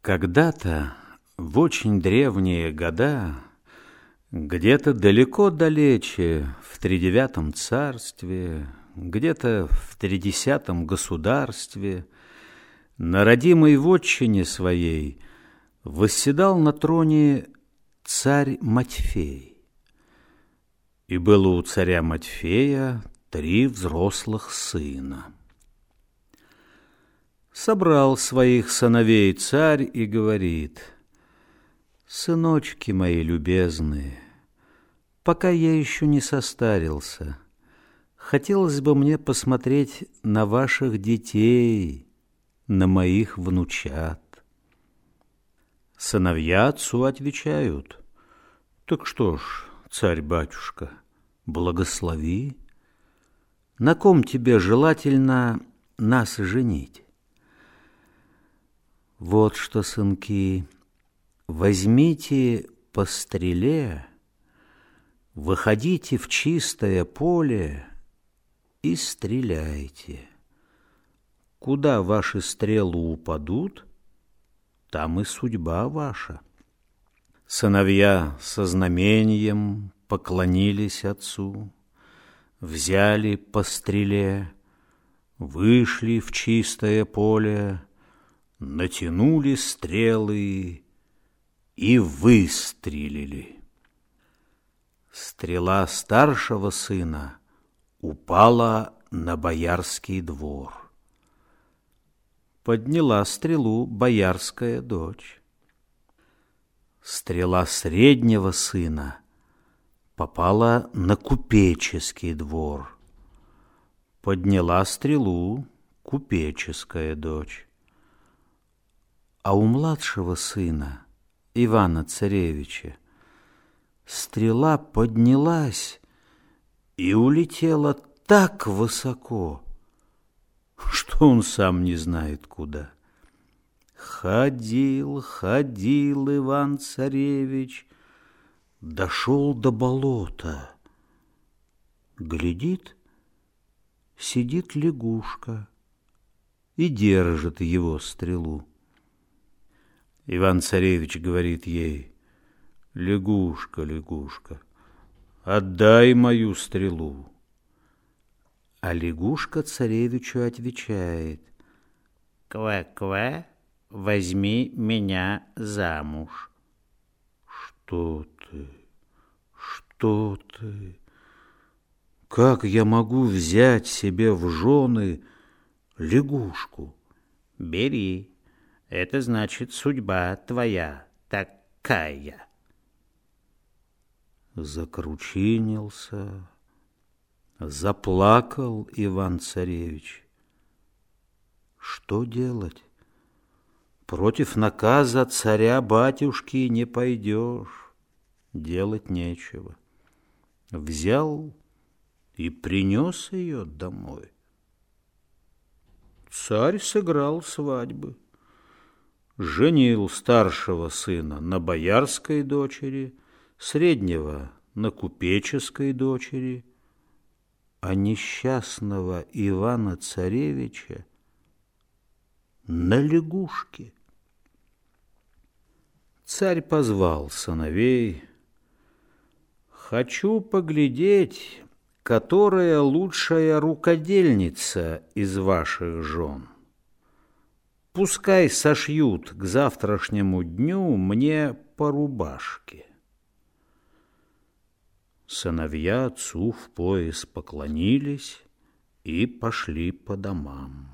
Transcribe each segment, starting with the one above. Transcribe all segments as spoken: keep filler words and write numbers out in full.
Когда-то, в очень древние года, где-то далеко-далече, в тридевятом царстве, где-то в тридесятом государстве, на родимой вотчине своей восседал на троне царь Матфей. И было у царя Матфея три взрослых сына. Собрал своих сыновей царь и говорит: «Сыночки мои любезные, пока я еще не состарился, хотелось бы мне посмотреть на ваших детей, на моих внучат». Сыновья отцу отвечают: «Так что ж, царь-батюшка, благослови. На ком тебе желательно нас женить?» «Вот что, сынки, возьмите по стреле, выходите в чистое поле и стреляйте. Куда ваши стрелы упадут, там и судьба ваша». Сыновья со знамением поклонились отцу, взяли по стреле, вышли в чистое поле, натянули стрелы и выстрелили. Стрела старшего сына упала на боярский двор. Подняла стрелу боярская дочь. Стрела среднего сына попала на купеческий двор. Подняла стрелу купеческая дочь. А у младшего сына, Ивана-Царевича, стрела поднялась и улетела так высоко, что он сам не знает куда. Ходил, ходил Иван-Царевич, дошел до болота. Глядит, сидит лягушка и держит его стрелу. Иван-Царевич говорит ей: «Лягушка, лягушка, отдай мою стрелу». А лягушка царевичу отвечает: «Ква-ква, возьми меня замуж». «Что ты, что ты? Как я могу взять себе в жены лягушку?» «Бери. Это значит, судьба твоя такая». Закручинился, заплакал Иван-Царевич. Что делать? Против наказа царя-батюшки не пойдешь, делать нечего. Взял и принес ее домой. Царь сыграл свадьбы. Женил старшего сына на боярской дочери, среднего на купеческой дочери, а несчастного Ивана-Царевича на лягушке. Царь позвал сыновей: «Хочу поглядеть, которая лучшая рукодельница из ваших жен. Пускай сошьют к завтрашнему дню мне по рубашке». Сыновья отцу в пояс поклонились и пошли по домам.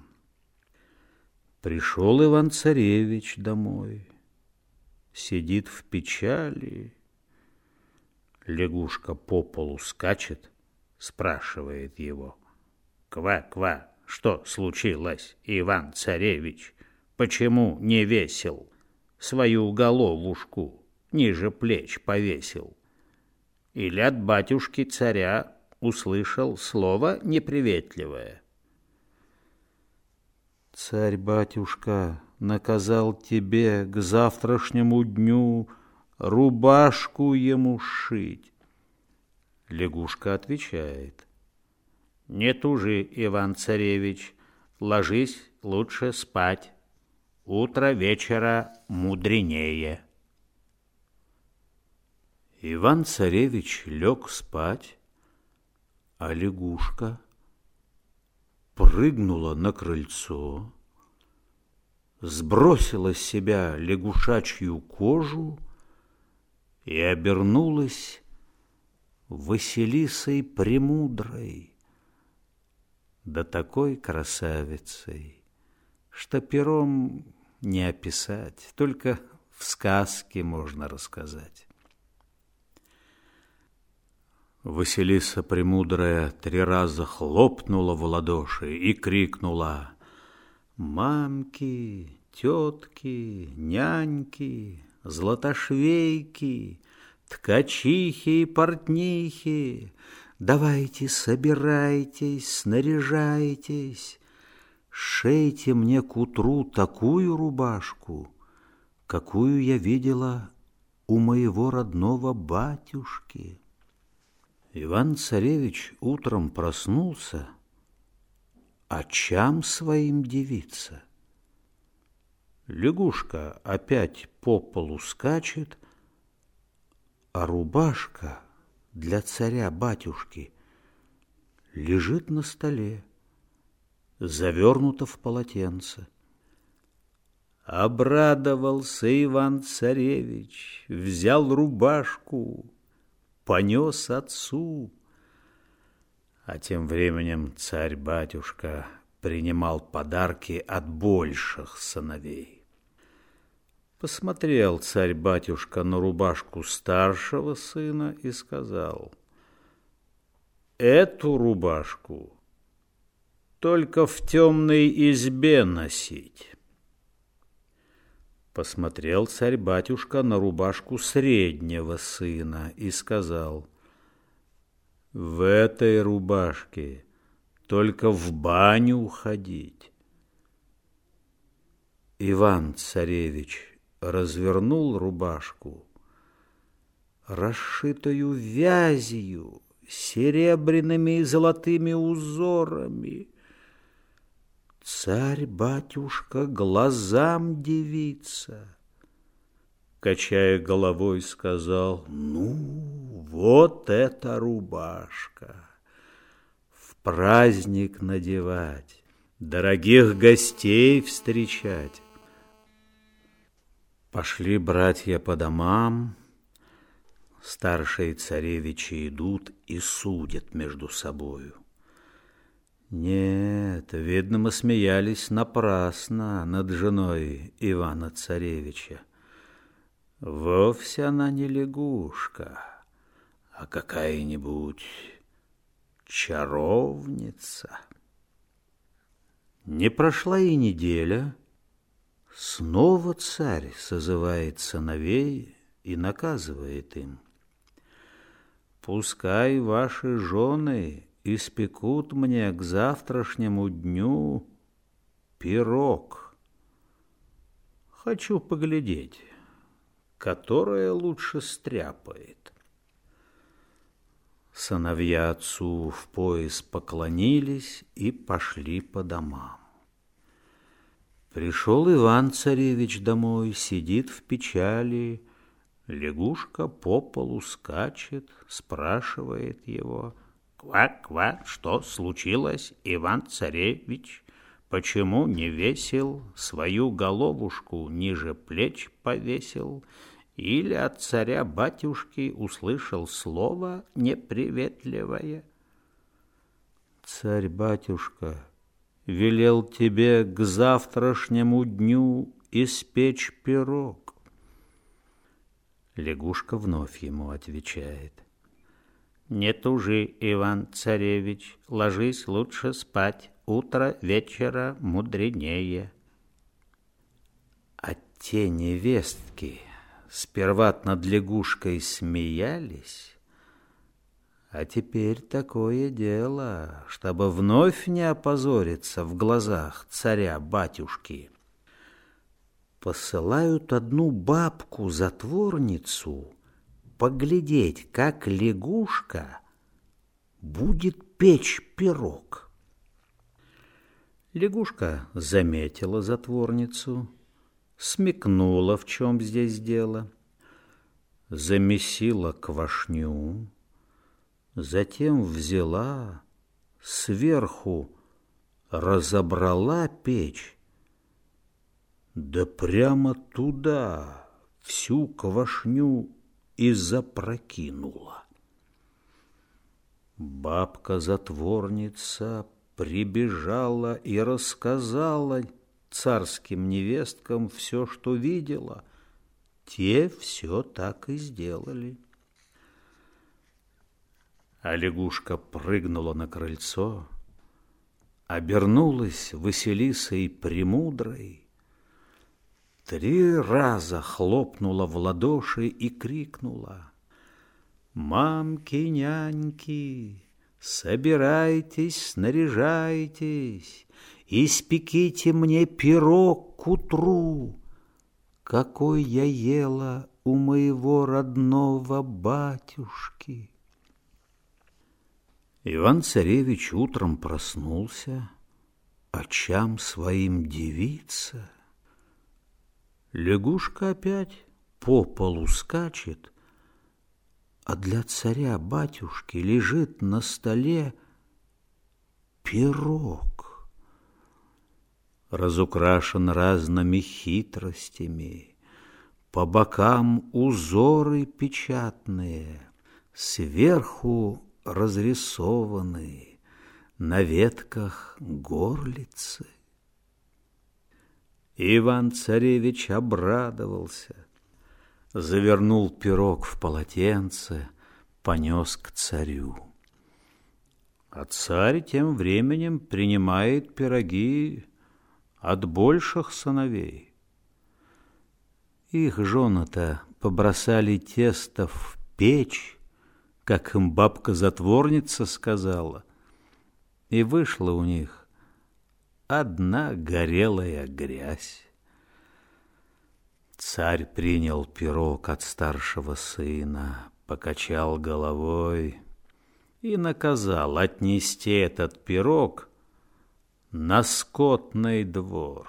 Пришел Иван-Царевич домой, сидит в печали. Лягушка по полу скачет, спрашивает его: «Ква-ква, что случилось, Иван-Царевич? Почему не весел? Свою головушку ниже плеч повесил? Или от батюшки царя услышал слово неприветливое?» «Царь-батюшка наказал тебе к завтрашнему дню рубашку ему сшить». Лягушка отвечает: «Не тужи, Иван-Царевич, ложись лучше спать. утро вечера мудренее. Иван-царевич лег спать, а лягушка прыгнула на крыльцо, сбросила с себя лягушачью кожу и обернулась Василисой Премудрой, да такой красавицей, что пером не описать, только в сказке можно рассказать. Василиса Премудрая три раза хлопнула в ладоши и крикнула: «Мамки, тетки, няньки, златошвейки, ткачихи и портнихи, давайте собирайтесь, снаряжайтесь, шейте мне к утру такую рубашку, какую я видела у моего родного батюшки». Иван-царевич утром проснулся, очам своим дивится. Лягушка опять по полу скачет, а рубашка для царя-батюшки лежит на столе, завернута в полотенце. Обрадовался Иван-царевич, взял рубашку, понес отцу. А тем временем царь-батюшка принимал подарки от больших сыновей. Посмотрел царь-батюшка на рубашку старшего сына и сказал: «Эту рубашку только в темной избе носить». Посмотрел царь-батюшка на рубашку среднего сына и сказал: «В этой рубашке только в баню ходить». Иван-царевич развернул рубашку, расшитую вязью, серебряными и золотыми узорами. Царь-батюшка глазам дивится. Качая головой, сказал: «Ну, вот эта рубашка! В праздник надевать, дорогих гостей встречать». Пошли братья по домам. Старшие царевичи идут и судят между собою. Нет, видно, мы смеялись напрасно над женой Ивана-царевича. Вовсе она не лягушка, а какая-нибудь чаровница. Не прошла и неделя, снова царь созывает сыновей и наказывает им: «Пускай ваши жены испекут мне к завтрашнему дню пирог. Хочу поглядеть, которая лучше стряпает». Сыновья отцу в пояс поклонились и пошли по домам. Пришел Иван-царевич домой, сидит в печали. Лягушка по полу скачет, спрашивает его: «Ква-ква, что случилось, Иван-царевич? Почему не весел, свою головушку ниже плеч повесил? Или от царя-батюшки услышал слово неприветливое?» «Царь-батюшка велел тебе к завтрашнему дню испечь пирог». Лягушка вновь ему отвечает: «Не тужи, Иван-царевич, ложись лучше спать, утро вечера мудренее». А те невестки сперва над лягушкой смеялись, а теперь такое дело, чтобы вновь не опозориться в глазах царя-батюшки, посылают одну бабку-затворницу поглядеть, как лягушка будет печь пирог. Лягушка заметила затворницу, смекнула, в чем здесь дело, замесила квашню, затем взяла, сверху разобрала печь, да прямо туда всю квашню и запрокинула. Бабка-затворница прибежала и рассказала царским невесткам все, что видела. Те все так и сделали. А лягушка прыгнула на крыльцо, обернулась Василисой Премудрой, три раза хлопнула в ладоши и крикнула: «Мамки, няньки, собирайтесь, снаряжайтесь, испеките мне пирог к утру, какой я ела у моего родного батюшки». Иван-царевич утром проснулся, очам своим дивится. Лягушка опять по полу скачет, а для царя-батюшки лежит на столе пирог, разукрашен разными хитростями, по бокам узоры печатные, сверху разрисованы, на ветках горлицы. Иван-царевич обрадовался, завернул пирог в полотенце, понес к царю. А царь тем временем принимает пироги от больших сыновей. Их жены-то побросали тесто в печь, как им бабка-затворница сказала, и вышла у них одна горелая грязь. Царь принял пирог от старшего сына, покачал головой и наказал отнести этот пирог на скотный двор.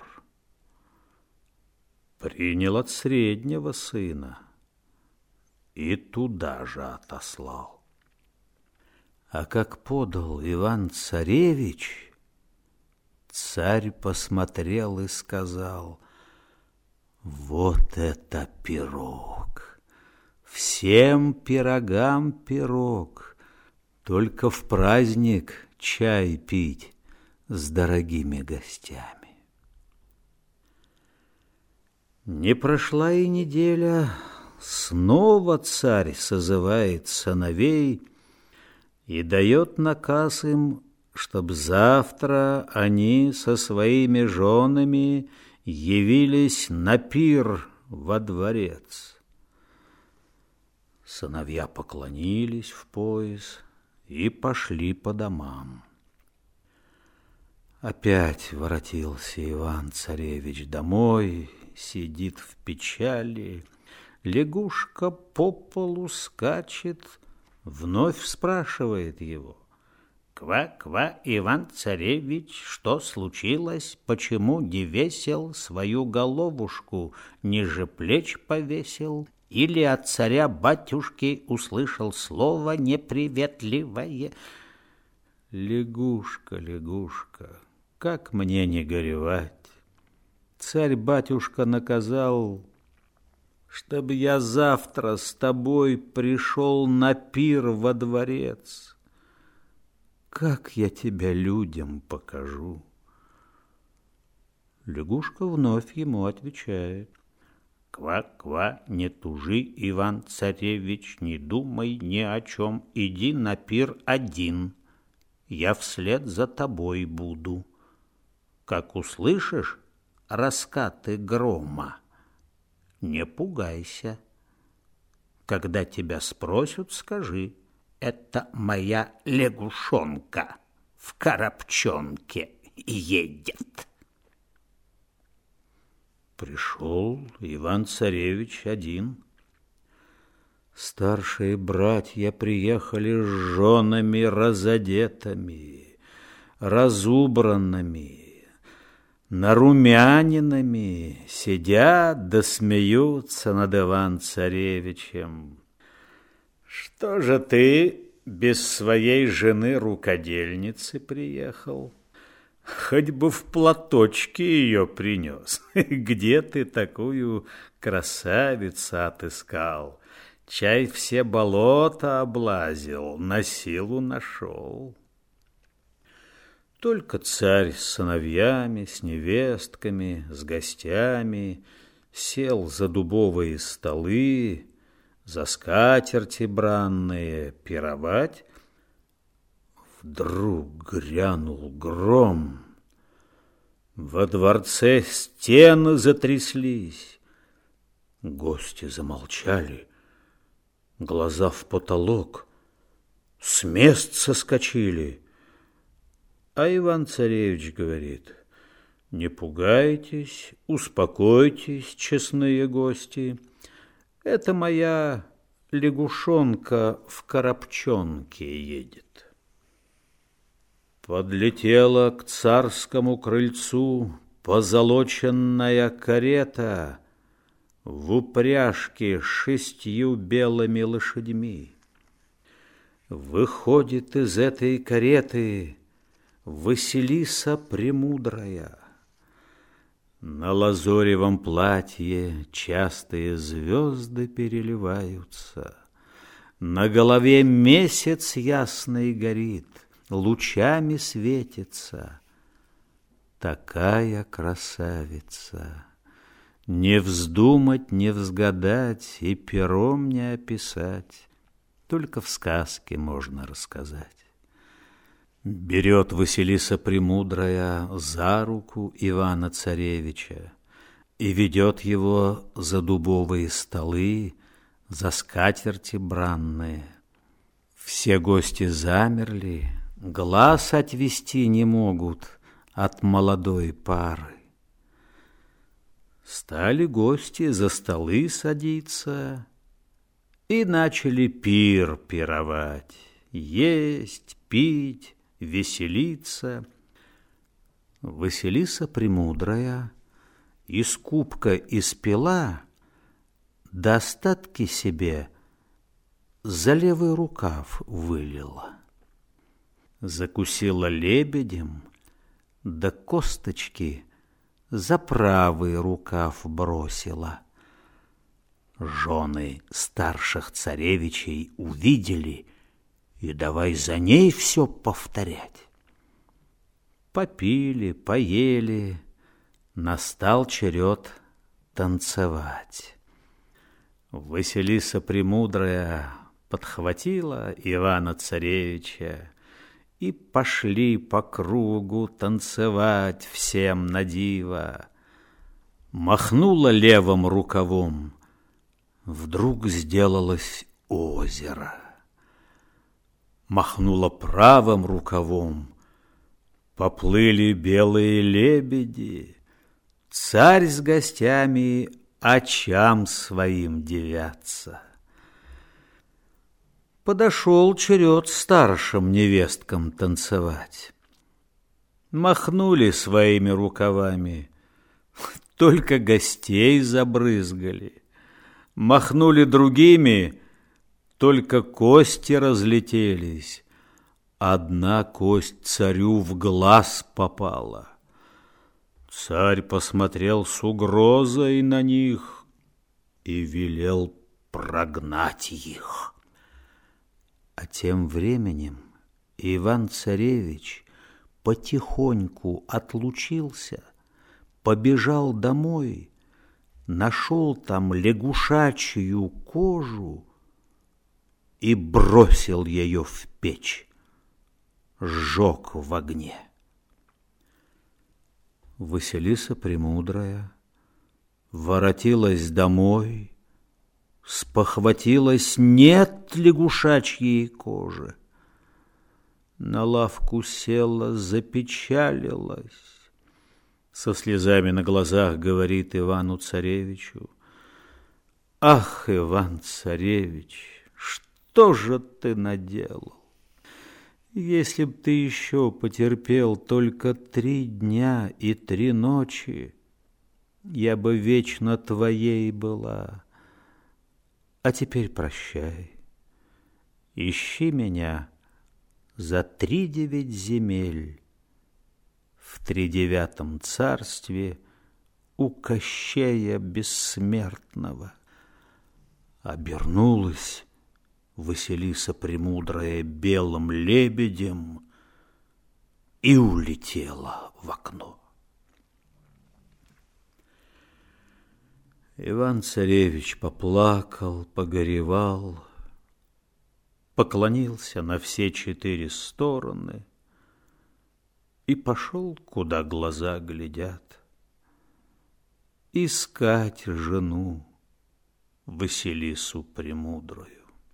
Принял от среднего сына и туда же отослал. А как подал Иван-царевич, царь посмотрел и сказал: «Вот это пирог! Всем пирогам пирог, только в праздник чай пить с дорогими гостями». Не прошла и неделя, снова царь созывает сыновей и дает наказ им, чтоб завтра они со своими женами явились на пир во дворец. Сыновья поклонились в пояс и пошли по домам. Опять воротился Иван-царевич домой, сидит в печали, лягушка по полу скачет, вновь спрашивает его: «Ква-ква, Иван-царевич, что случилось? Почему не весел свою головушку, ниже плеч повесил? Или от царя-батюшки услышал слово неприветливое?» «Лягушка, лягушка, как мне не горевать? Царь-батюшка наказал, чтобы я завтра с тобой пришел на пир во дворец. Как я тебя людям покажу?» Лягушка вновь ему отвечает: «Ква-ква, не тужи, Иван-царевич, не думай ни о чем, иди на пир один, я вслед за тобой буду. Как услышишь раскаты грома, не пугайся. Когда тебя спросят, скажи: это моя лягушонка в коробчонке едет». Пришел Иван-царевич один. Старшие братья приехали с женами разодетыми, разубранными, нарумянинами сидят да смеются над Иван-Царевичем. Что же ты без своей жены-рукодельницы приехал? Хоть бы в платочке ее принес. Где ты такую красавицу отыскал? Чай все болота облазил, на силу нашел. Только царь с сыновьями, с невестками, с гостями сел за дубовые столы, за скатерти бранные пировать. Вдруг грянул гром, во дворце стены затряслись, гости замолчали, глаза в потолок, с мест соскочили. А Иван-Царевич говорит: не пугайтесь, успокойтесь, честные гости, это моя лягушонка в коробчонке едет. Подлетела к царскому крыльцу позолоченная карета в упряжке с шестью белыми лошадьми. Выходит из этой кареты Василиса Премудрая. На лазоревом платье частые звезды переливаются, на голове месяц ясный горит, лучами светится. Такая красавица, не вздумать, не взгадать и пером не описать, только в сказке можно рассказать. Берет Василиса Премудрая за руку Ивана-Царевича и ведет его за дубовые столы, за скатерти бранные. Все гости замерли, глаз отвести не могут от молодой пары. Стали гости за столы садиться и начали пир пировать, есть, пить, веселиться. Василиса Премудрая из кубка испила, достатки себе за левый рукав вылила. Закусила лебедем, да косточки за правый рукав бросила. Жены старших царевичей увидели и давай за ней все повторять. Попили, поели, настал черед танцевать. Василиса Премудрая подхватила Ивана-Царевича, и пошли по кругу танцевать всем на диво. Махнула левым рукавом, вдруг сделалось озеро. Махнула правым рукавом, поплыли белые лебеди. Царь с гостями очам своим дивятся. Подошел черед старшим невесткам танцевать. Махнули своими рукавами, только гостей забрызгали. Махнули другими, только кости разлетелись. Одна кость царю в глаз попала. Царь посмотрел с угрозой на них и велел прогнать их. А тем временем Иван-Царевич потихоньку отлучился, побежал домой, нашел там лягушачью кожу и бросил ее в печь, сжег в огне. Василиса Премудрая воротилась домой, спохватилась, нет лягушачьей кожи. На лавку села, запечалилась. Со слезами на глазах говорит Ивану-Царевичу: «Ах, Иван-Царевич, что же ты наделал? Если б ты еще потерпел только три дня и три ночи, я бы вечно твоей была. А теперь прощай. Ищи меня за тридевять земель в тридевятом царстве у Кощея Бессмертного. Обернулась Василиса Премудрая белым лебедем и улетела в окно. Иван-царевич поплакал, погоревал, поклонился на все четыре стороны и пошел, куда глаза глядят, искать жену Василису Премудрую.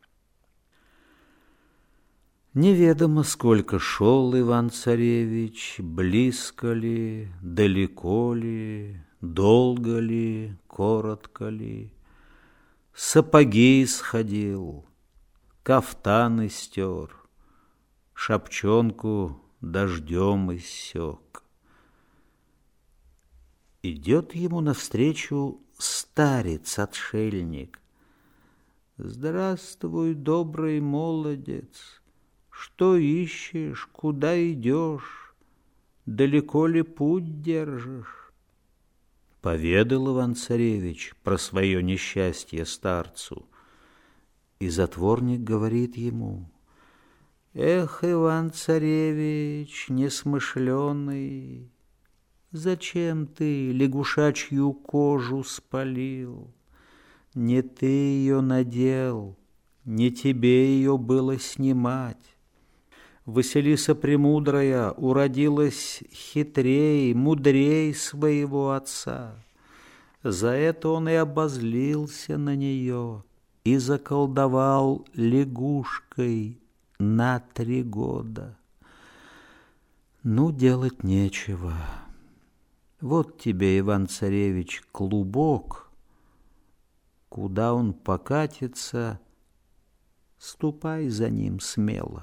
Неведомо, сколько шел Иван-царевич, близко ли, далеко ли, долго ли, коротко ли. Сапоги исходил, кафтан истер, шапчонку дождем иссек. Идет ему навстречу старец-отшельник. Здравствуй, добрый молодец, что ищешь, куда идешь, далеко ли путь держишь? Поведал Иван-царевич про свое несчастье старцу, и затворник говорит ему: эх, Иван-царевич, несмышленый, зачем ты лягушачью кожу спалил? Не ты ее надел, не тебе ее было снимать. Василиса Премудрая уродилась хитрей, мудрей своего отца. За это он и обозлился на нее и заколдовал лягушкой на три года. Ну, делать нечего. Вот тебе, Иван-царевич, клубок. Куда он покатится, ступай за ним смело.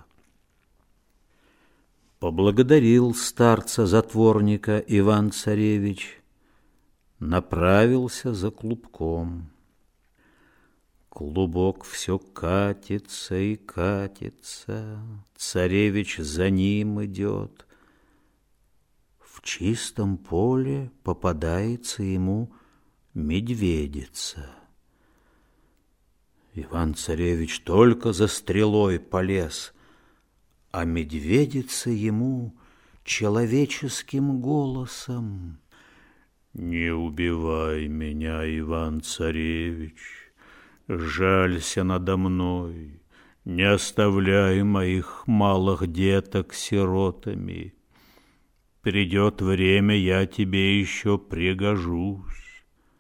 Поблагодарил старца-затворника Иван-царевич, направился за клубком. Клубок все катится и катится, царевич за ним идет. В чистом поле попадается ему медведица. Иван-царевич только за стрелой полез, а медведица ему человеческим голосом: «Не убивай меня, Иван-царевич, жалься надо мной, не оставляй моих малых деток сиротами. Придет время, я тебе еще пригожусь».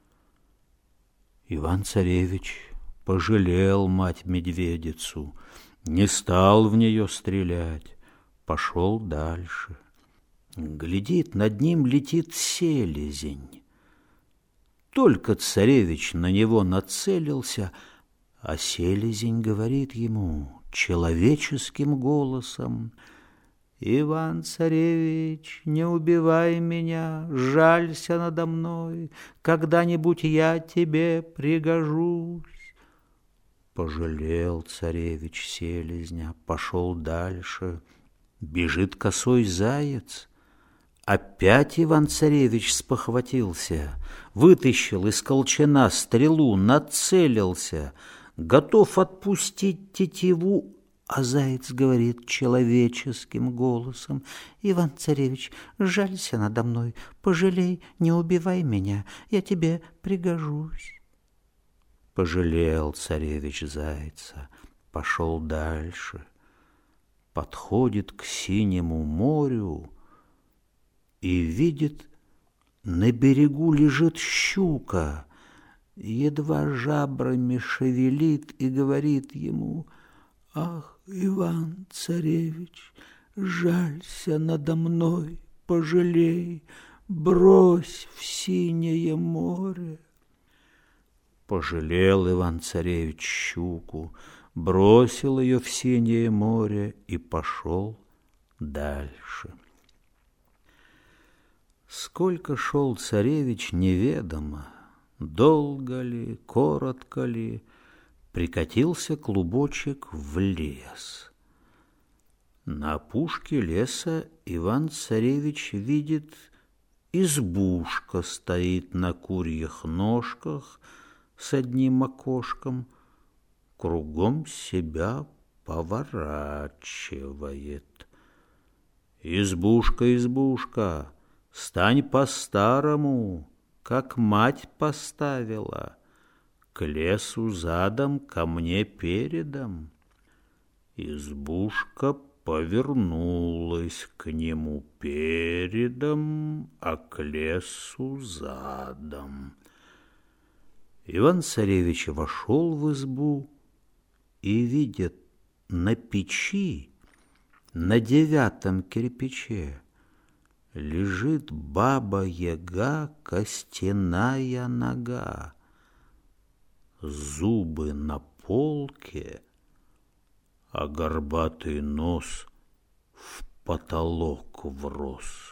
Иван-царевич пожалел мать-медведицу, не стал в нее стрелять, пошел дальше. Глядит, над ним летит селезень. Только царевич на него нацелился, а селезень говорит ему человеческим голосом: «Иван-царевич, не убивай меня, жалься надо мной, когда-нибудь я тебе пригожусь». Пожалел царевич селезня, пошел дальше. Бежит косой заяц. Опять Иван-царевич спохватился, вытащил из колчана стрелу, нацелился, готов отпустить тетиву, а заяц говорит человеческим голосом: «Иван-царевич, жалься надо мной, пожалей, не убивай меня, я тебе пригожусь». Пожалел царевич зайца, пошел дальше, подходит к синему морю и видит, на берегу лежит щука, едва жабрами шевелит и говорит ему: «Ах, Иван-царевич, жалься надо мной, пожалей, брось в синее море». Пожалел Иван-царевич щуку, бросил ее в синее море и пошел дальше. Сколько шел царевич, неведомо, долго ли, коротко ли, прикатился клубочек в лес. На опушке леса Иван-царевич видит, избушка стоит на курьих ножках с одним окошком, кругом себя поворачивает. Избушка, избушка, стань по-старому, как мать поставила, к лесу задом, ко мне передом. Избушка повернулась к нему передом, а к лесу задом. Иван-царевич вошел в избу и видит на печи, на девятом кирпиче, лежит баба-яга, костяная нога, зубы на полке, а горбатый нос в потолок врос.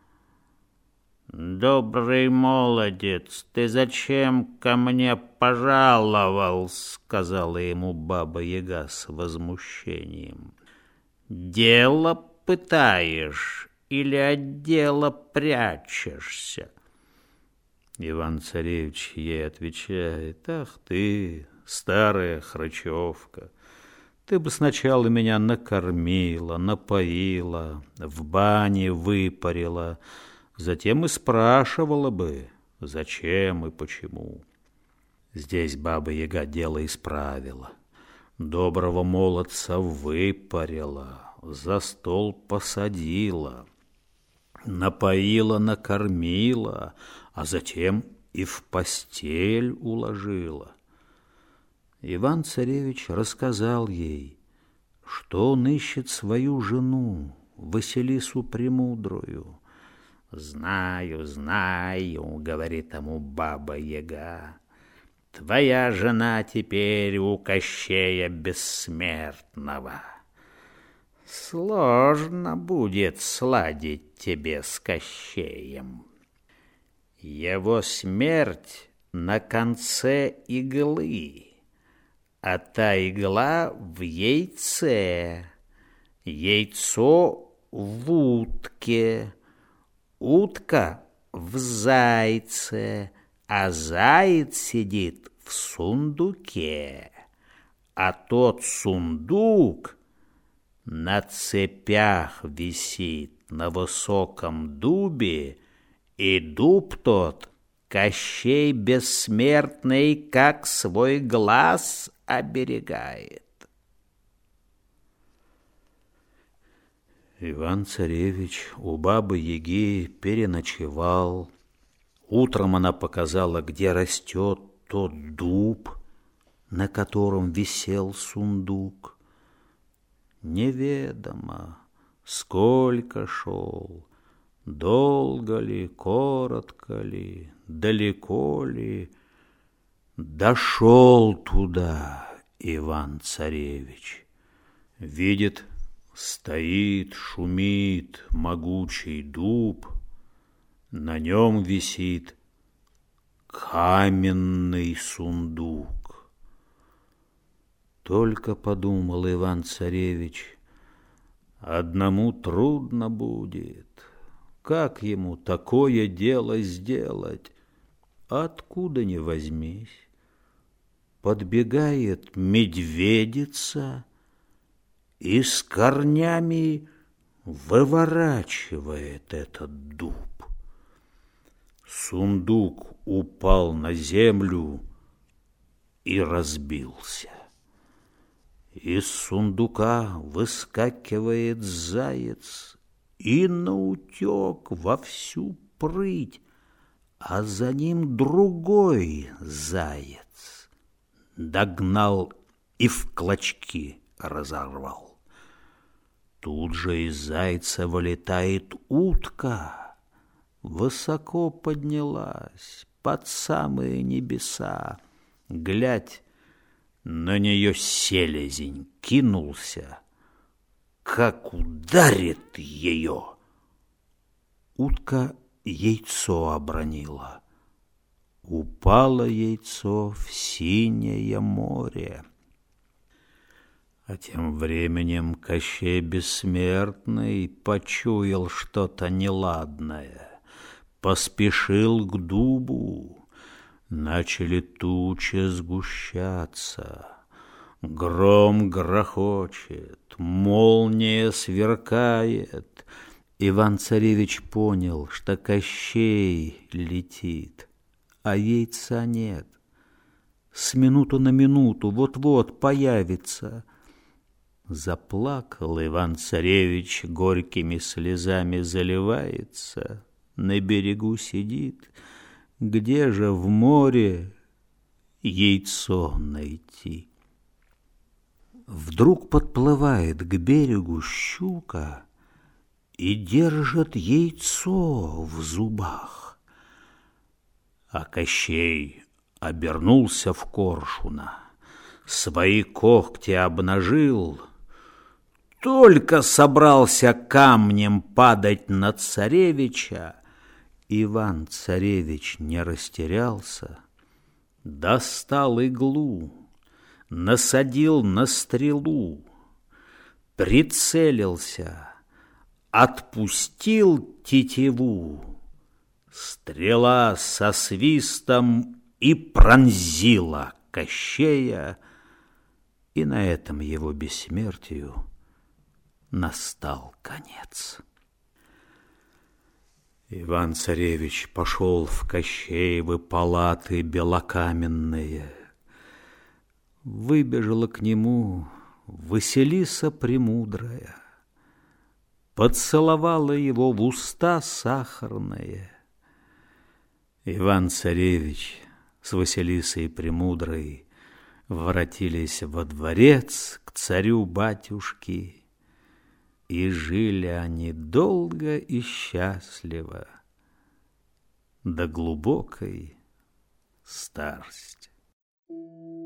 «Добрый молодец, ты зачем ко мне пожаловал?» — сказала ему баба-яга с возмущением. «Дело пытаешь или от дела прячешься?» Иван-царевич ей отвечает: «Ах ты, старая хрычевка, ты бы сначала меня накормила, напоила, в бане выпарила, затем и спрашивала бы, зачем и почему». Здесь баба-яга дело исправила, доброго молодца выпарила, за стол посадила, напоила, накормила, а затем и в постель уложила. Иван-царевич рассказал ей, что он ищет свою жену, Василису Премудрую. «Знаю, знаю, — говорит ему баба-яга, — твоя жена теперь у Кощея Бессмертного. Сложно будет сладить тебе с Кощеем. Его смерть на конце иглы, а та игла в яйце, яйцо в утке, утка в зайце, а заяц сидит в сундуке, а тот сундук на цепях висит на высоком дубе, и дуб тот Кощей Бессмертный как свой глаз оберегает». Иван-царевич у бабы-яги переночевал. Утром она показала, где растет тот дуб, на котором висел сундук. Неведомо, сколько шел, долго ли, коротко ли, далеко ли, дошел туда Иван-царевич. Видит, стоит, шумит могучий дуб, на нем висит каменный сундук. Только подумал Иван-царевич, одному трудно будет, как ему такое дело сделать? Откуда ни возьмись, подбегает медведица и с корнями выворачивает этот дуб. Сундук упал на землю и разбился. Из сундука выскакивает заяц и наутек во всю прыть, а за ним другой заяц догнал и в клочки разорвал. Тут же из зайца вылетает утка, высоко поднялась под самые небеса. Глядь, на нее селезень кинулся, как ударит ее!» Утка яйцо обронила. Упало яйцо в синее море. А тем временем Кощей Бессмертный почуял что-то неладное, поспешил к дубу. Начали тучи сгущаться, гром грохочет, молния сверкает. Иван-царевич понял, что Кощей летит, а яйца нет. С минуту на минуту вот-вот появится. Заплакал Иван-царевич, горькими слезами заливается, на берегу сидит. Где же в море яйцо найти? Вдруг подплывает к берегу щука и держит яйцо в зубах. А Кощей обернулся в коршуна, свои когти обнажил, только собрался камнем падать на царевича. Иван-царевич не растерялся, достал иглу, насадил на стрелу, прицелился, отпустил тетиву. Стрела со свистом и пронзила Кощея, и на этом его бессмертию настал конец. Иван-царевич пошел в Кощеевы палаты белокаменные. Выбежала к нему Василиса Премудрая, поцеловала его в уста сахарные. Иван-царевич с Василисой Премудрой воротились во дворец к царю-батюшке, и жили они долго и счастливо до глубокой старости.